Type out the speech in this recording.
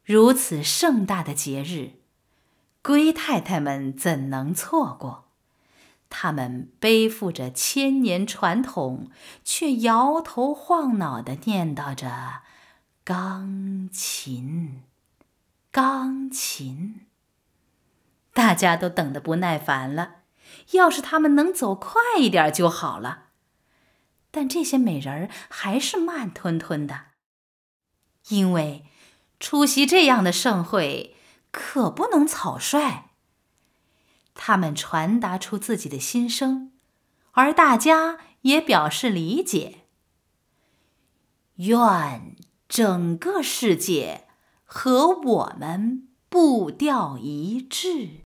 如此盛大的节日，龟太太们怎能错过？他们背负着千年传统，却摇头晃脑地念叨着钢琴，钢琴。大家都等得不耐烦了，要是他们能走快一点就好了。但这些美人儿还是慢吞吞的，因为出席这样的盛会可不能草率。他们传达出自己的心声，而大家也表示理解。愿整个世界和我们步调一致。